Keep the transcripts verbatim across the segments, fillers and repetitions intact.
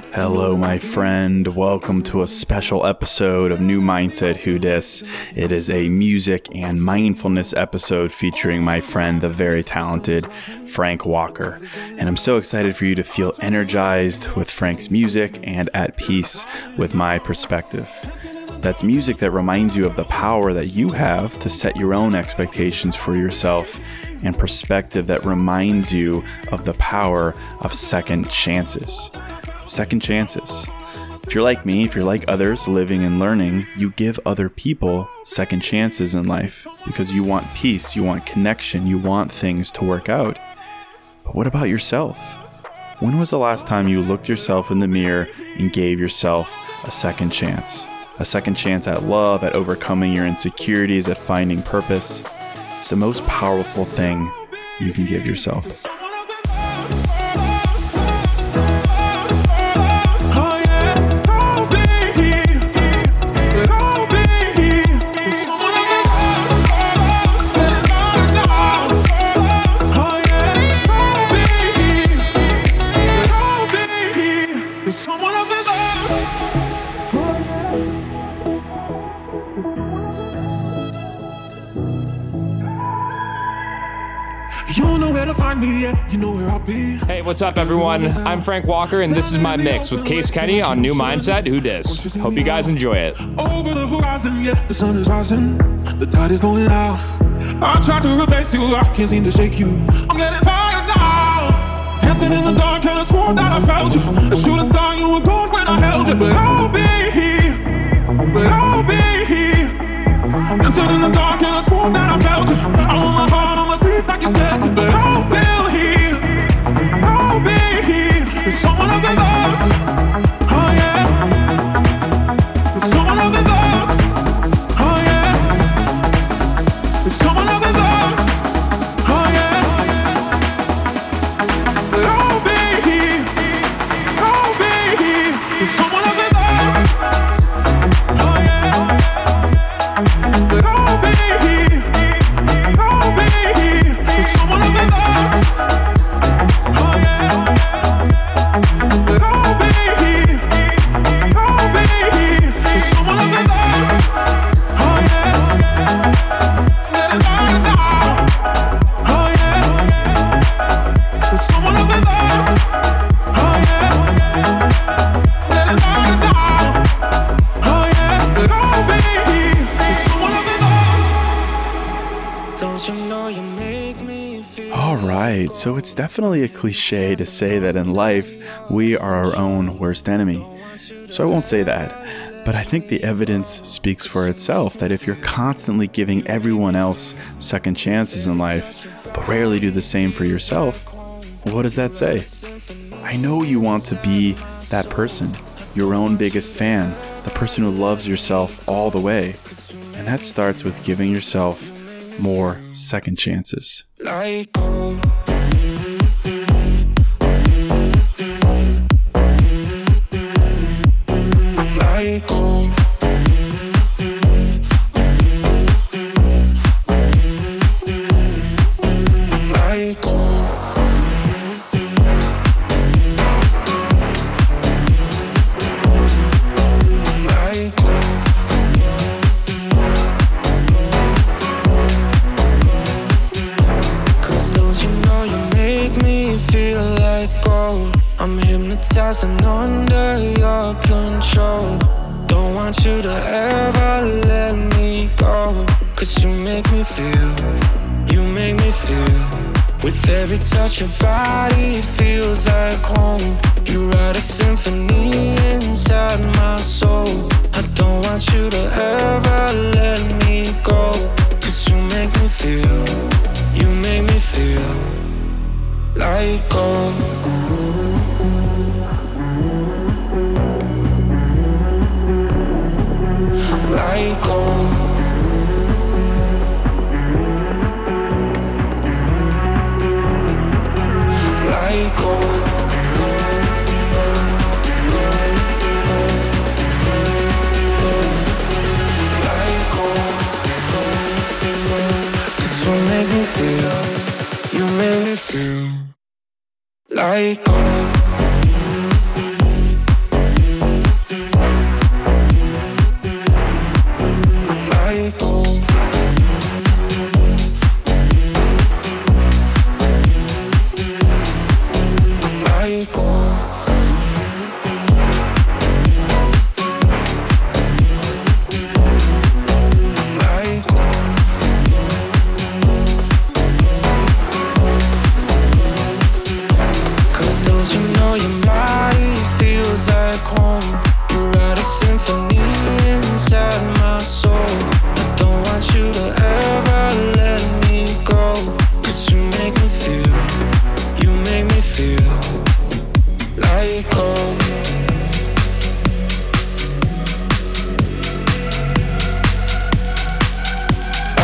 Hello, my friend. Welcome to a special episode of New Mindset Who Dis. It is a music and mindfulness episode featuring my friend, the very talented Frank Walker. And I'm so excited for you to feel energized with Frank's music and at peace with my perspective. That's music that reminds you of the power that you have to set your own expectations for yourself, and perspective that reminds you of the power of second chances. Second chances. If you're like me, if you're like others living and learning, you give other people second chances in life because you want peace, you want connection, you want things to work out. But what about yourself? When was the last time you looked yourself in the mirror and gave yourself a second chance? A second chance at love, at overcoming your insecurities, at finding purpose. It's the most powerful thing you can give yourself. Hey, what's up, everyone? I'm Frank Walker, and this is my mix with Case Kenny on New Mindset Who Dis. Hope you guys enjoy it. Over the horizon, yeah, the sun is rising, the tide is going out. I try to replace you, I can't seem to shake you. I'm getting tired now. Dancing in the dark, and I swore that I felt you. A shooting star, you were gone when I held you, but I'll be here, but I'll be here. Dancing in the dark, and I swore that I felt you. I want my heart on my sleeve like you said to, but I'm still here. I'll be here. It's someone else's eyes. Oh yeah. It's someone else's eyes. Oh yeah. It's someone else's eyes. Oh yeah. But I'll be here. I'll be here. It's someone else's eyes. Oh yeah. But I'll be here. I'll be here. It's someone else's eyes. Oh yeah. But I'll be here. I'll be here. It's someone else's eyes. Oh yeah. Let it die now. Oh yeah. It's someone else's eyes. Oh yeah. Let it die now. Oh yeah. But I'll be here. It's someone else's eyes. Don't you know you make me feel. All right, so it's definitely a cliche to say that in life, we are our own worst enemy. So I won't say that, but I think the evidence speaks for itself that if you're constantly giving everyone else second chances in life, but rarely do the same for yourself, what does that say? I know you want to be that person, your own biggest fan, the person who loves yourself all the way. And that starts with giving yourself more second chances. Like oh. Like oh. Like oh. Like oh. I'm hypnotized and under your control. Don't want you to ever let me go. Cause you make me feel, you make me feel. With every touch your body feels like home. You write a symphony inside my soul. I don't want you to ever let me go. Cause you make me feel, you make me feel like gold. Like gold. Like gold. Like gold. Cause you make me feel, you make me feel like gold.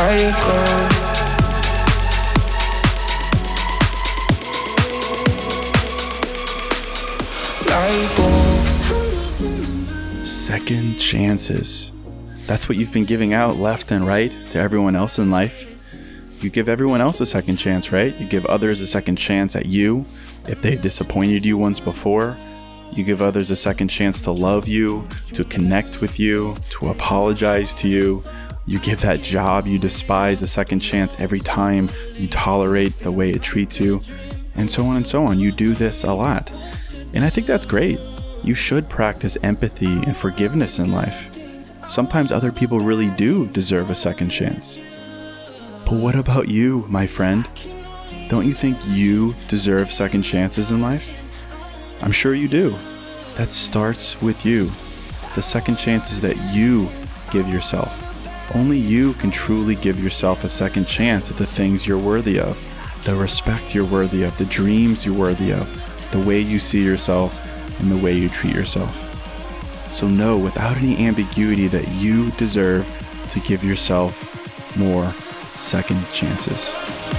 let it go. Second chances. That's what you've been giving out left and right to everyone else in life. You give everyone else a second chance, right? You give others a second chance at you if they disappointed you once before. You give others a second chance to love you, to connect with you, to apologize to you. You give that job you despise a second chance every time you tolerate the way it treats you, and so on and so on. You do this a lot. And I think that's great. You should practice empathy and forgiveness in life. Sometimes other people really do deserve a second chance. But what about you, my friend? Don't you think you deserve second chances in life? I'm sure you do. That starts with you. The second chances that you give yourself. Only you can truly give yourself a second chance at the things you're worthy of, the respect you're worthy of, the dreams you're worthy of, the way you see yourself, and the way you treat yourself. So know without any ambiguity that you deserve to give yourself more second chances.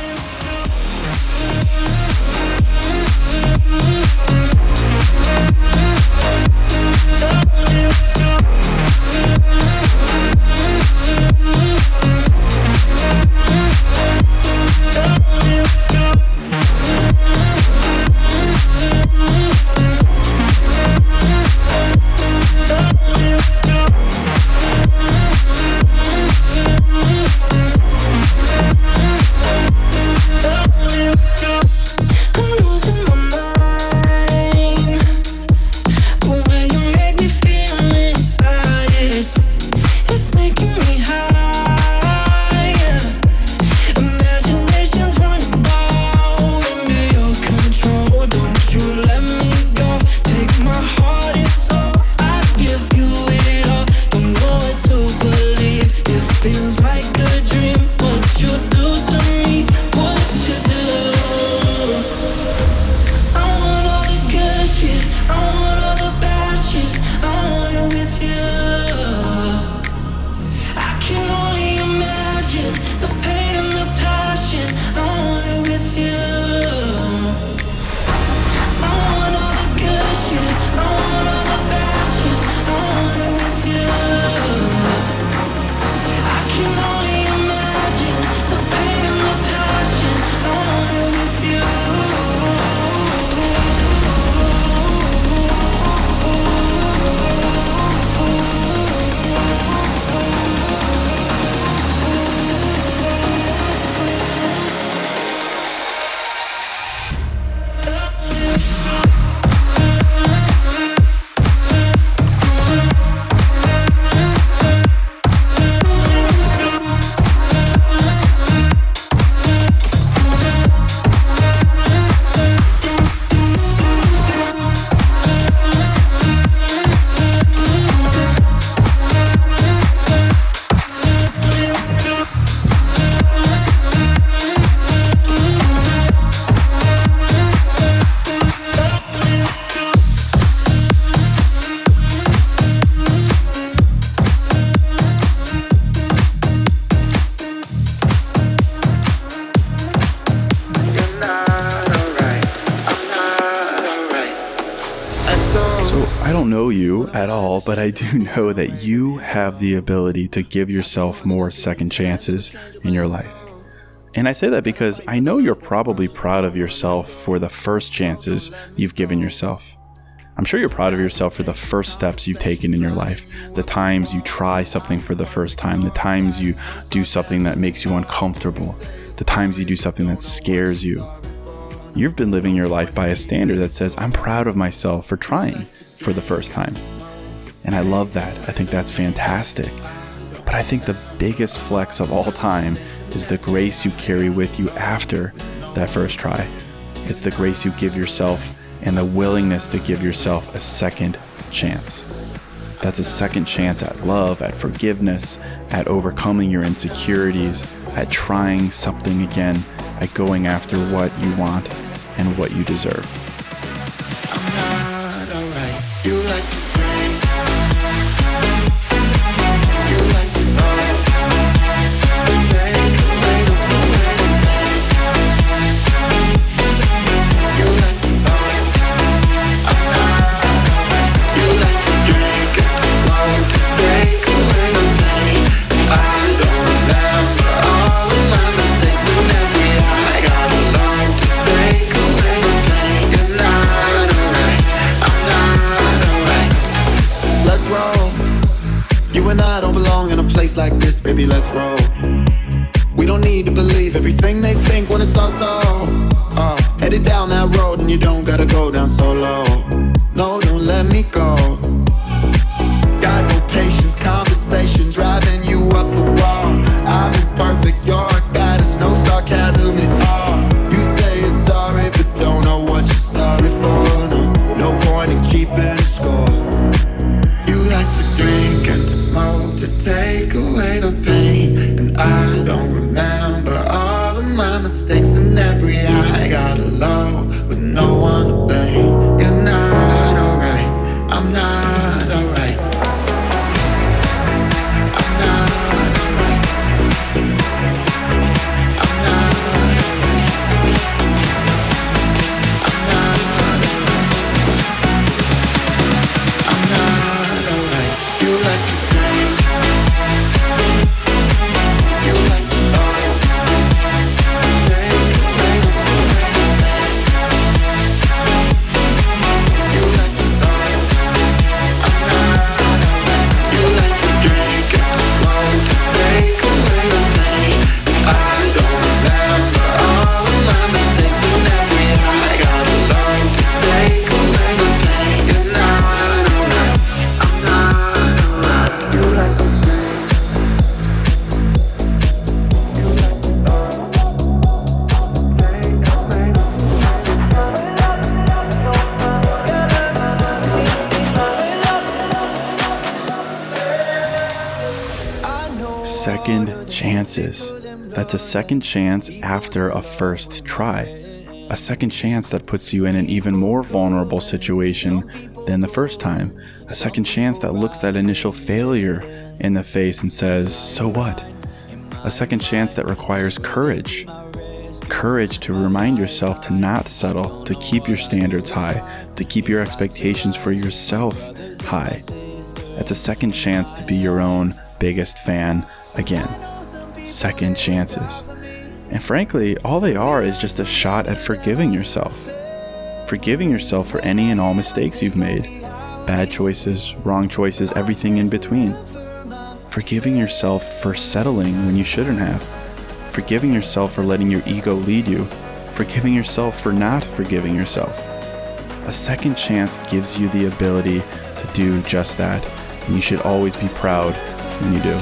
I don't know you at all, but I do know that you have the ability to give yourself more second chances in your life. And I say that because I know you're probably proud of yourself for the first chances you've given yourself. I'm sure you're proud of yourself for the first steps you've taken in your life, the times you try something for the first time, the times you do something that makes you uncomfortable, the times you do something that scares you. You've been living your life by a standard that says, I'm proud of myself for trying for the first time. And I love that. I think that's fantastic. But I think the biggest flex of all time is the grace you carry with you after that first try. It's the grace you give yourself and the willingness to give yourself a second chance. That's a second chance at love, at forgiveness, at overcoming your insecurities, at trying something again, at going after what you want and what you deserve. I'm not alright. You like to drink. You like to know. Pretend like this, baby, let's roll. We don't need to believe everything they think when it's all so. Uh, headed down that road and you don't gotta go down so low. No, don't let me go. Got no patience, conversation driving you up the wall. I'm imperfect, you're a goddess, no sarcasm at all. You say you're sorry, but don't know what you're sorry for. No, no point in keeping score. You like to drink and to smoke to take away the pain, and I don't remember all of my mistakes and every high. Got a low with no one to blame. You're not alright, I'm not alright. I'm not alright. I'm not alright. I'm not alright. I'm not alright. You like to drink. You like to know. Take away the pain. You like to know. I'm not alright. You like to drink and to smoke to take away the pain. I don't remember all of my mistakes and every high. Got a love to take away the pain. You're not alright. I'm not alright. You like to drink. You like to know. Take away the Second chances. That's a second chance after a first try. A second chance that puts you in an even more vulnerable situation than the first time. A second chance that looks that initial failure in the face and says, so what? A second chance that requires courage. Courage to remind yourself to not settle, to keep your standards high, to keep your expectations for yourself high. It's a second chance to be your own biggest fan again. Second chances. And frankly, all they are is just a shot at forgiving yourself. Forgiving yourself for any and all mistakes you've made. Bad choices, wrong choices, everything in between. Forgiving yourself for settling when you shouldn't have. Forgiving yourself for letting your ego lead you. Forgiving yourself for not forgiving yourself. A second chance gives you the ability to do just that, and you should always be proud when you do.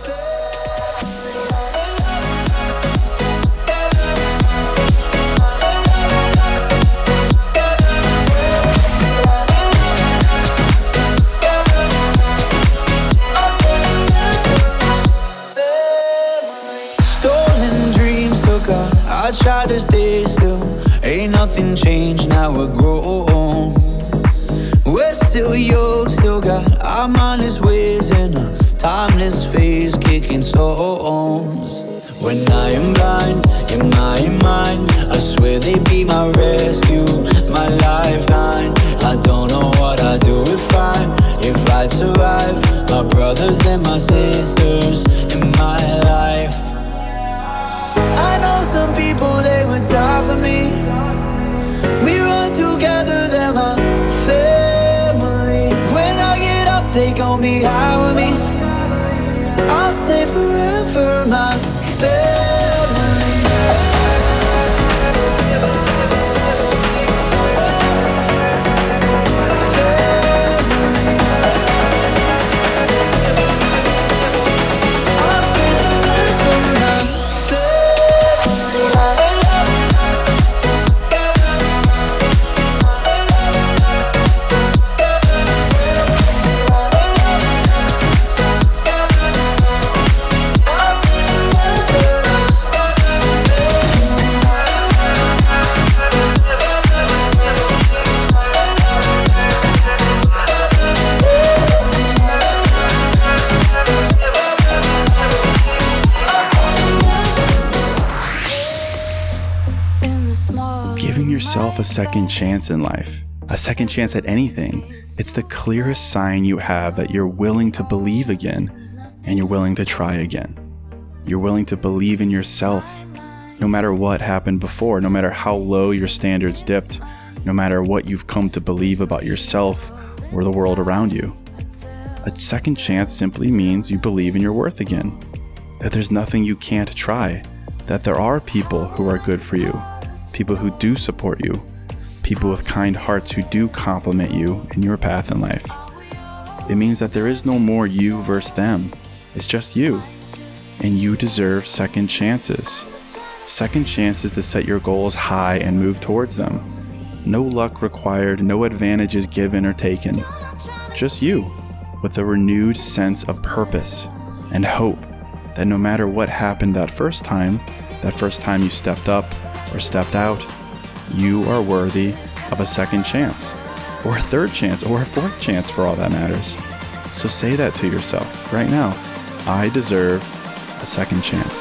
Stolen dreams took off. I tried to stay still. Ain't nothing changed, now we're grown. We're still young, still got our mindless ways in a timeless phase, kicking stones. When I am blind, in my mind, I swear they be my rescue, my lifeline. I don't know what I'd do if I, if I'd survive. My brothers and my sisters in my life. I know some people, they would die for me. We run together, they're my family. When I get up, they gon' be high with me. I'll say forever, my family. Giving yourself a second chance in life, a second chance at anything, it's the clearest sign you have that you're willing to believe again, and you're willing to try again. You're willing to believe in yourself, no matter what happened before, no matter how low your standards dipped, no matter what you've come to believe about yourself or the world around you. A A second chance simply means you believe in your worth again, that there's nothing you can't try, that there are people who are good for you, people who do support you, people with kind hearts who do compliment you in your path in life. It means that there is no more you versus them. It's just you. And you deserve second chances. Second chances to set your goals high and move towards them. No luck required, no advantages given or taken. Just you, with a renewed sense of purpose and hope that no matter what happened that first time, that first time you stepped up or stepped out, you are worthy of a second chance, or a third chance, or a fourth chance for all that matters. So say that to yourself right now. I deserve a second chance.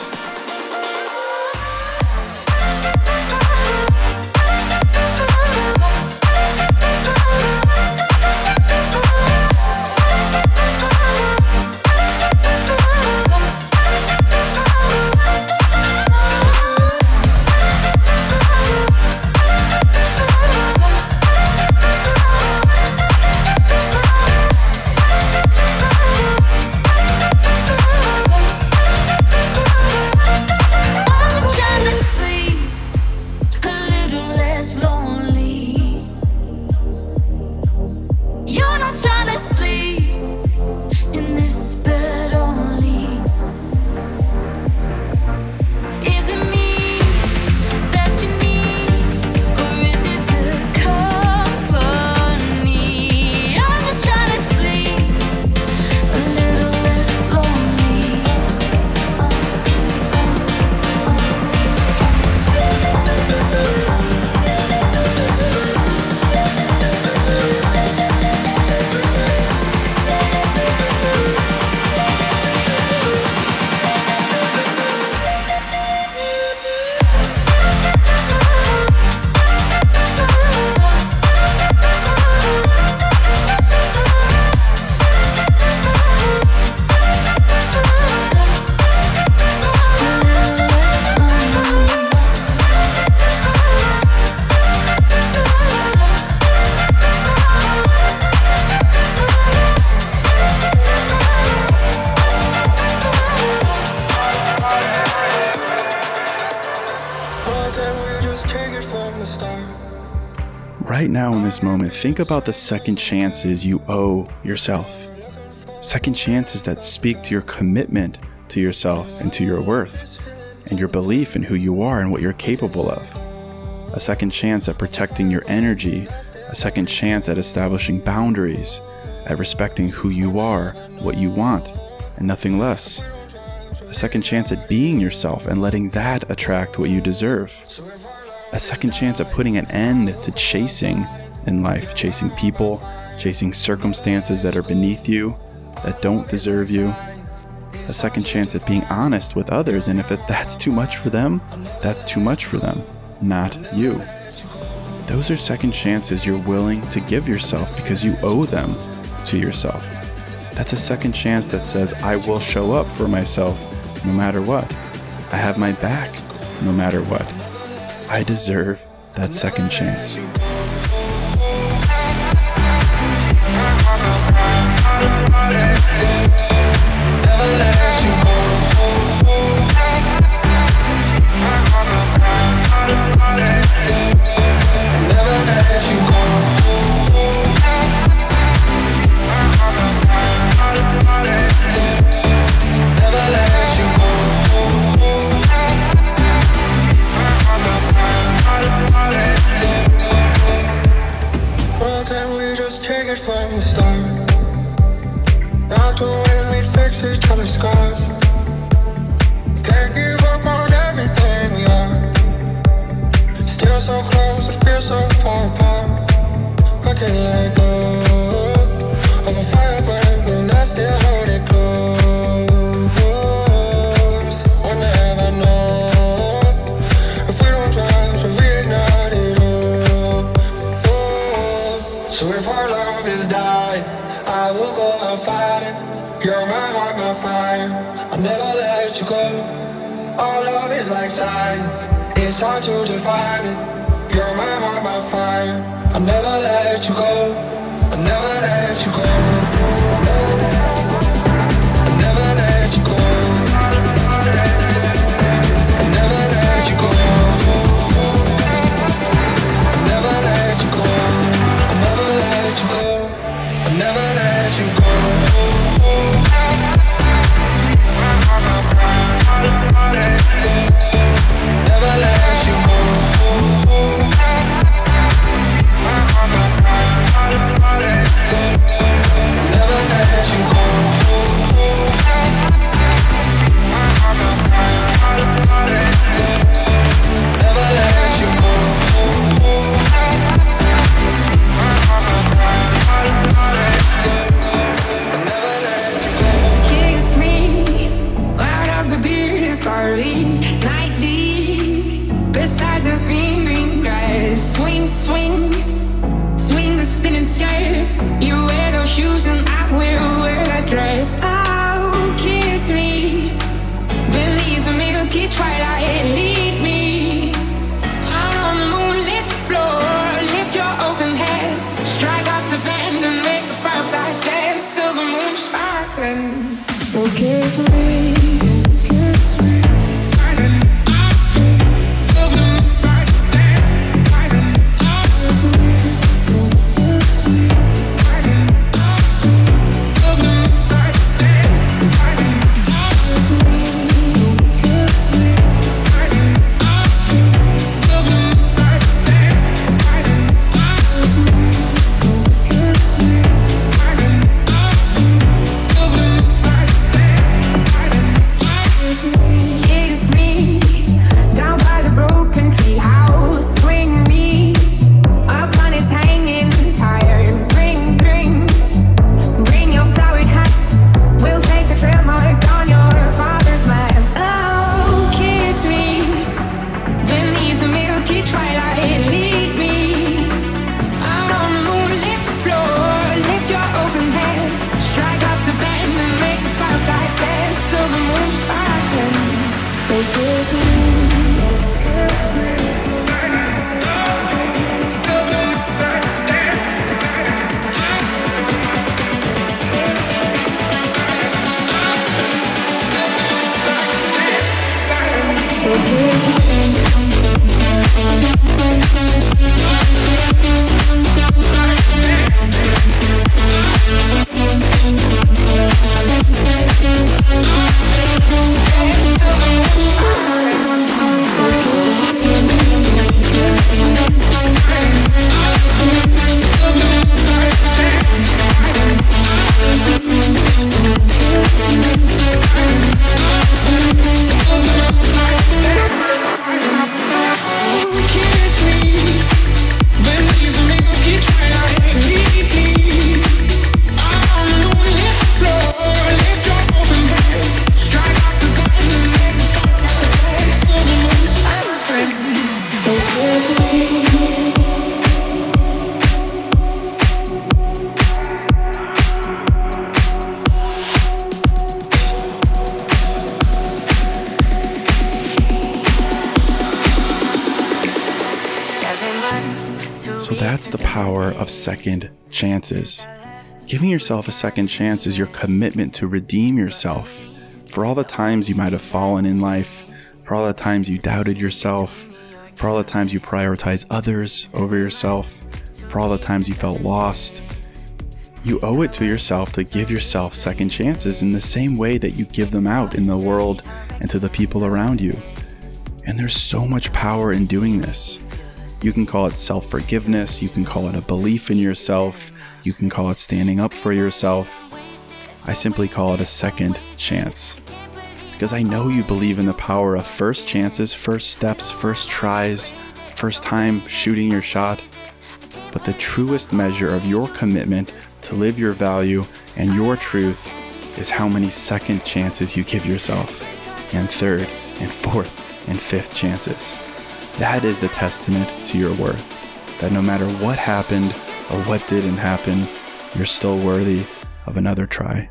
Right now in this moment, think about the second chances you owe yourself. Second chances that speak to your commitment to yourself and to your worth, and your belief in who you are and what you're capable of. A second chance at protecting your energy, a second chance at establishing boundaries, at respecting who you are, what you want, and nothing less. A second chance at being yourself and letting that attract what you deserve. A second chance at putting an end to chasing in life, chasing people, chasing circumstances that are beneath you, that don't deserve you. A second chance at being honest with others, and if it, that's too much for them, that's too much for them, not you. Those are second chances you're willing to give yourself because you owe them to yourself. That's a second chance that says, I will show up for myself no matter what. I have my back no matter what. I deserve that second chance. From the start, not to win, we fix each other's scars. Can't give up on everything we are. Still so close, I feel so far apart. I can't let go of a fire burning, and I still hold it close. Wonder have I known if we don't try to reignite it all. Oh, so if our love is died, I will go out fighting. You're my heart, my fire. I'll never let you go. Our love is like science, it's hard to define it. You're my heart, my fire. I'll never let you go. I'll never let you go. story. Nightly, beside the green, green grass. Swing, swing, swing the spinning skirt. You wear those shoes and I will wear that dress. Oh, kiss me beneath the milky twilight. Lead me out on the moonlit floor. Lift your open head, strike up the band and make the fireflies dance. Silver moon sparkling. So kiss me. So that's the power of second chances. Giving yourself a second chance is your commitment to redeem yourself for all the times you might have fallen in life, for all the times you doubted yourself, for all the times you prioritized others over yourself, for all the times you felt lost. You owe it to yourself to give yourself second chances in the same way that you give them out in the world and to the people around you. And there's so much power in doing this. You can call it self-forgiveness, you can call it a belief in yourself, you can call it standing up for yourself. I simply call it a second chance. Because I know you believe in the power of first chances, first steps, first tries, first time shooting your shot. But the truest measure of your commitment to live your value and your truth is how many second chances you give yourself, and third, and fourth, and fifth chances. That is the testament to your worth, that no matter what happened or what didn't happen, you're still worthy of another try.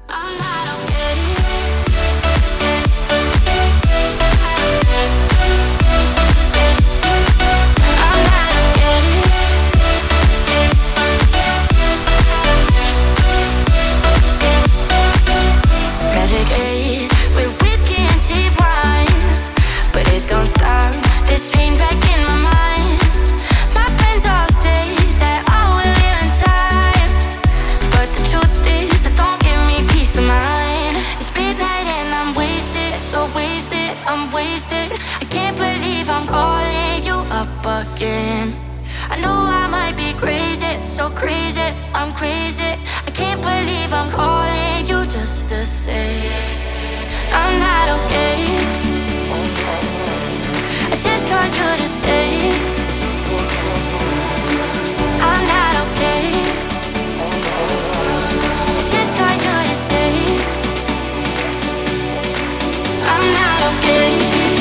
I know I might be crazy, so crazy, I'm crazy. I can't believe I'm calling you just to say I'm not okay. I just called you to say I'm not okay. I just called you to say I'm not okay.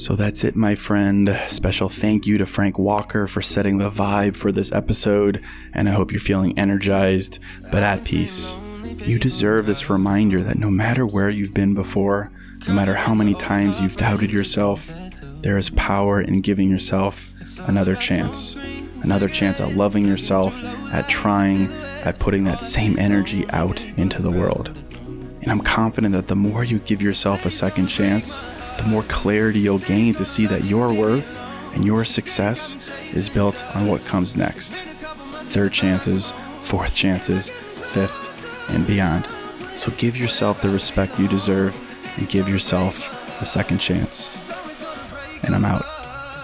So that's it, my friend. Special thank you to Frank Walker for setting the vibe for this episode, and I hope you're feeling energized, but at peace. You deserve this reminder that no matter where you've been before, no matter how many times you've doubted yourself, there is power in giving yourself another chance. Another chance at loving yourself, at trying, at putting that same energy out into the world. And I'm confident that the more you give yourself a second chance, the more clarity you'll gain to see that your worth and your success is built on what comes next. Third chances, fourth chances, fifth, and beyond. So give yourself the respect you deserve and give yourself a second chance. And I'm out.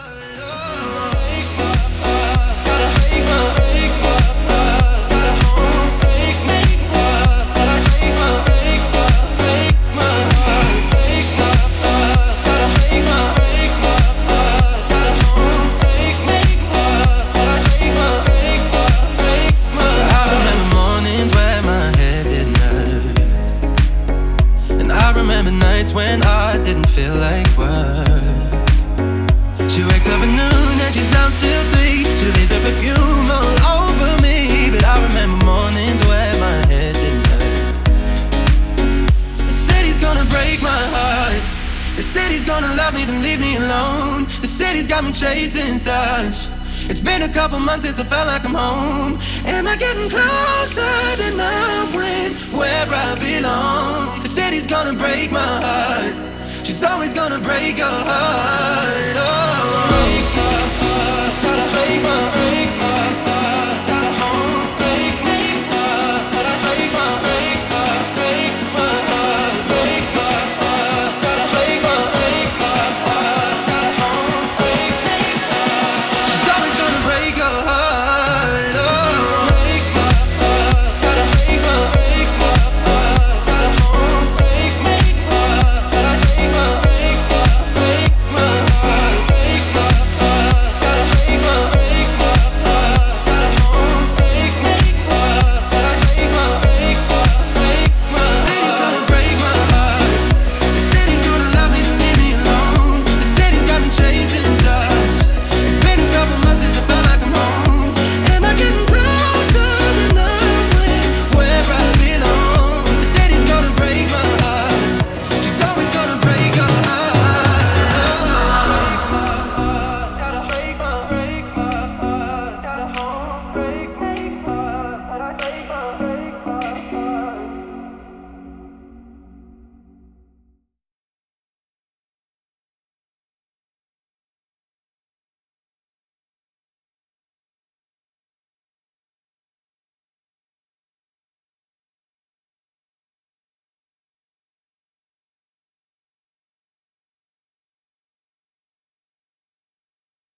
When I didn't feel like work. She wakes up at noon and she's out till three. She leaves her perfume all over me. But I remember mornings where my head didn't hurt. The city's gonna break my heart. The city's gonna love me then leave me alone. The city's got me chasing stars. It's been a couple months since I felt like I'm home. Am I getting closer to knowing where I belong? The city's gonna break my heart. She's always gonna break your heart.